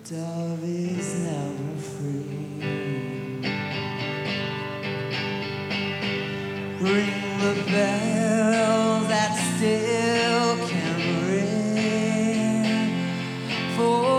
dove is never free. Ring the bell that still